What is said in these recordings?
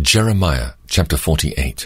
Jeremiah chapter 48.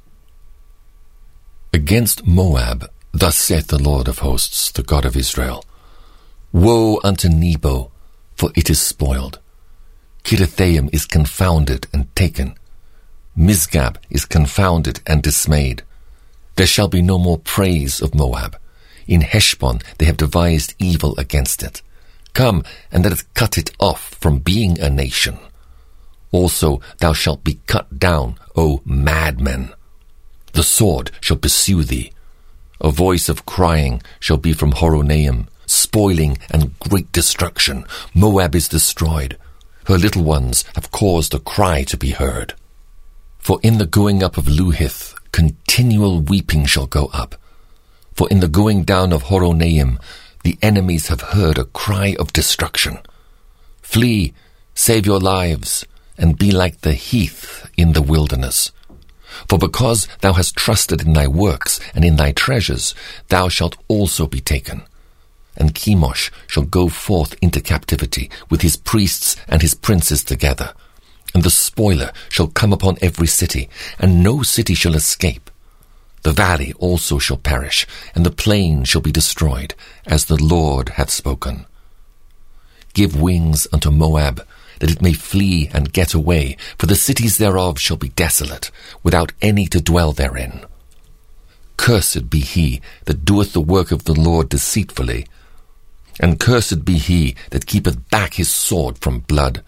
Against Moab, thus saith the Lord of hosts, the God of Israel, Woe unto Nebo, for it is spoiled. Kirithaim is confounded and taken. Misgab is confounded and dismayed. There shall be no more praise of Moab. In Heshbon they have devised evil against it. Come, and let us cut it off from being a nation. Also thou shalt be cut down, O madmen. The sword shall pursue thee. A voice of crying shall be from Horonaim, spoiling and great destruction. Moab is destroyed. Her little ones have caused a cry to be heard. For in the going up of Luhith, continual weeping shall go up. For in the going down of Horonaim, the enemies have heard a cry of destruction. Flee, save your lives, and be like the heath in the wilderness. For because thou hast trusted in thy works and in thy treasures, thou shalt also be taken. And Chemosh shall go forth into captivity with his priests and his princes together. And the spoiler shall come upon every city, and no city shall escape. The valley also shall perish, and the plain shall be destroyed, as the Lord hath spoken. Give wings unto Moab, that it may flee and get away, for the cities thereof shall be desolate, without any to dwell therein. Cursed be he that doeth the work of the Lord deceitfully, and cursed be he that keepeth back his sword from blood.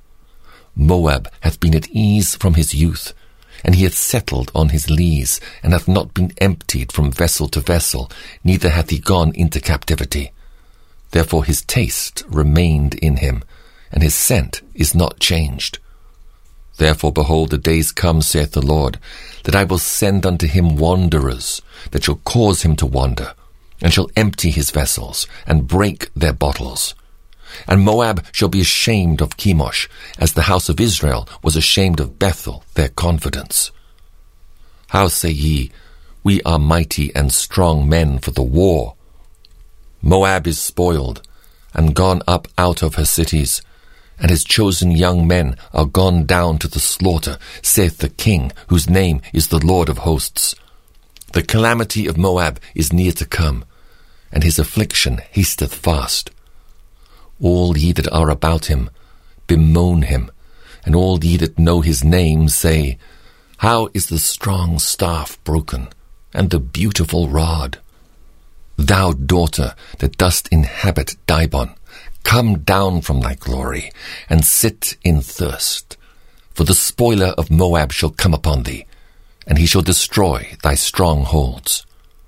Moab hath been at ease from his youth, and he hath settled on his lees, and hath not been emptied from vessel to vessel, neither hath he gone into captivity. Therefore his taste remained in him, and his scent is not changed. Therefore, behold, the days come, saith the Lord, that I will send unto him wanderers, that shall cause him to wander, and shall empty his vessels, and break their bottles. And Moab shall be ashamed of Chemosh, as the house of Israel was ashamed of Bethel, their confidence. How say ye, We are mighty and strong men for the war? Moab is spoiled, and gone up out of her cities, and his chosen young men are gone down to the slaughter, saith the King, whose name is the Lord of hosts. The calamity of Moab is near to come, and his affliction hasteth fast. All ye that are about him, bemoan him, and all ye that know his name say, How is the strong staff broken, and the beautiful rod? Thou daughter that dost inhabit Dibon, come down from thy glory, and sit in thirst. For the spoiler of Moab shall come upon thee, and he shall destroy thy strongholds.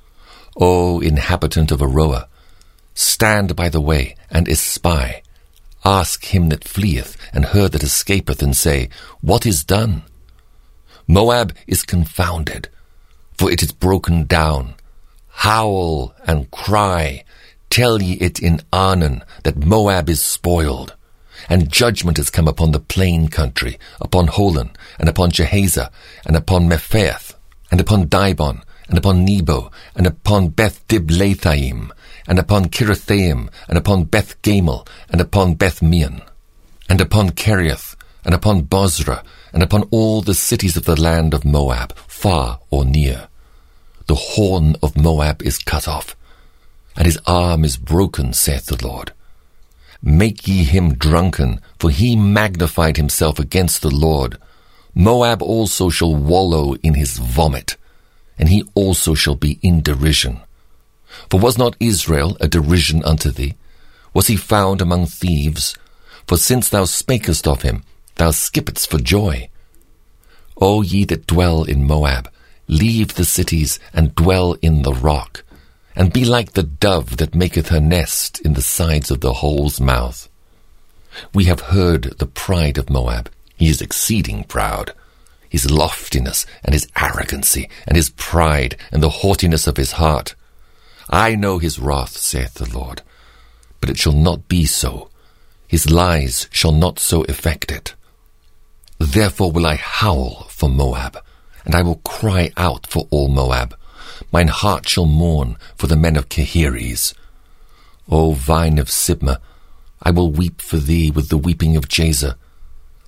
O inhabitant of Aroah, stand by the way, and espy. Ask him that fleeth, and her that escapeth, and say, What is done? Moab is confounded, for it is broken down. Howl and cry, tell ye it in Arnon, that Moab is spoiled. And judgment is come upon the plain country, upon Holon, and upon Jehaza, and upon Mephaeth, and upon Dibon, and upon Nebo, and upon Beth-Diblathaim, and upon Kirithaim, and upon Beth-Gamel, and upon Beth-Meon, and upon Keriath, and upon Bozrah, and upon all the cities of the land of Moab, far or near. The horn of Moab is cut off, and his arm is broken, saith the Lord. Make ye him drunken, for he magnified himself against the Lord. Moab also shall wallow in his vomit, and he also shall be in derision. For was not Israel a derision unto thee? Was he found among thieves? For since thou spakest of him, thou skippedst for joy. O ye that dwell in Moab, leave the cities, and dwell in the rock, and be like the dove that maketh her nest in the sides of the hole's mouth. We have heard the pride of Moab. He is exceeding proud. His loftiness, and his arrogancy, and his pride, and the haughtiness of his heart. I know his wrath, saith the Lord, but it shall not be so. His lies shall not so effect it. Therefore will I howl for Moab, and I will cry out for all Moab. Mine heart shall mourn for the men of Keheres. O vine of Sibmah, I will weep for thee with the weeping of Jazer.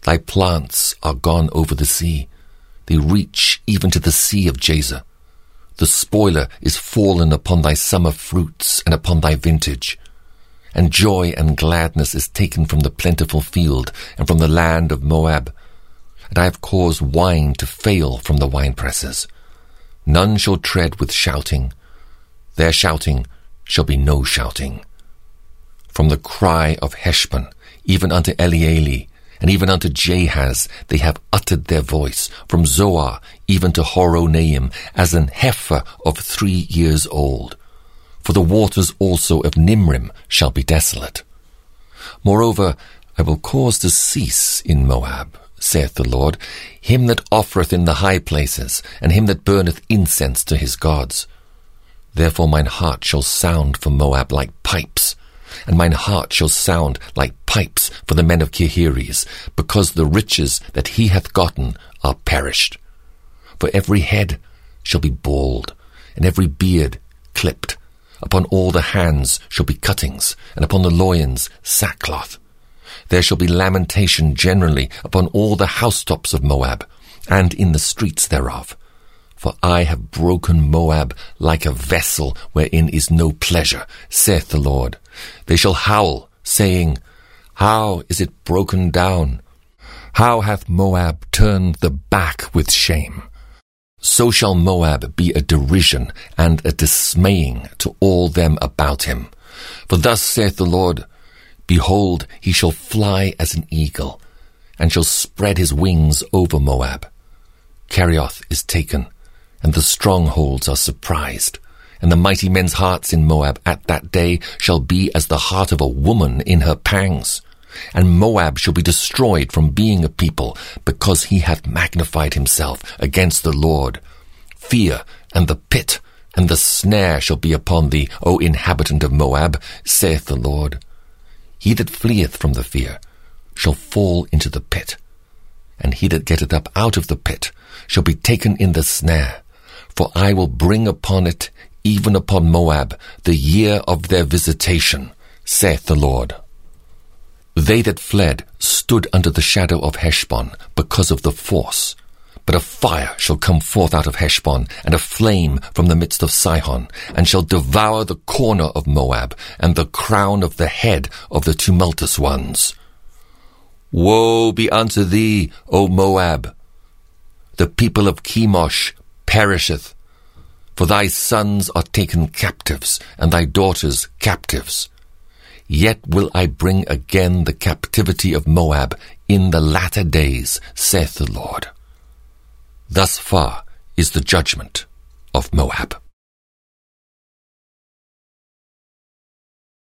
Thy plants are gone over the sea. They reach even to the sea of Jazer. The spoiler is fallen upon thy summer fruits and upon thy vintage. And joy and gladness is taken from the plentiful field and from the land of Moab. And I have caused wine to fail from the winepresses. None shall tread with shouting. Their shouting shall be no shouting. From the cry of Heshbon, even unto Elealeh, and even unto Jahaz, they have uttered their voice, from Zoar even to Horonaim, as an heifer of 3 years old. For the waters also of Nimrim shall be desolate. Moreover, I will cause to cease in Moab, saith the Lord, him that offereth in the high places, and him that burneth incense to his gods. Therefore mine heart shall sound for Moab like pipes, and mine heart shall sound like pipes for the men of Kehires, because the riches that he hath gotten are perished. For every head shall be bald, and every beard clipped. Upon all the hands shall be cuttings, and upon the loins sackcloth. There shall be lamentation generally upon all the housetops of Moab, and in the streets thereof. For I have broken Moab like a vessel wherein is no pleasure, saith the Lord. They shall howl, saying, How is it broken down? How hath Moab turned the back with shame? So shall Moab be a derision and a dismaying to all them about him. For thus saith the Lord, Behold, he shall fly as an eagle, and shall spread his wings over Moab. Kerioth is taken, and the strongholds are surprised, and the mighty men's hearts in Moab at that day shall be as the heart of a woman in her pangs. And Moab shall be destroyed from being a people, because he hath magnified himself against the Lord. Fear and the pit and the snare shall be upon thee, O inhabitant of Moab, saith the Lord. He that fleeth from the fear shall fall into the pit, and he that getteth up out of the pit shall be taken in the snare. For I will bring upon it, even upon Moab, the year of their visitation, saith the Lord. They that fled stood under the shadow of Heshbon because of the force. But a fire shall come forth out of Heshbon, and a flame from the midst of Sihon, and shall devour the corner of Moab, and the crown of the head of the tumultuous ones. Woe be unto thee, O Moab! The people of Chemosh perisheth, for thy sons are taken captives, and thy daughters captives. Yet will I bring again the captivity of Moab in the latter days, saith the Lord. Thus far is the judgment of Moab.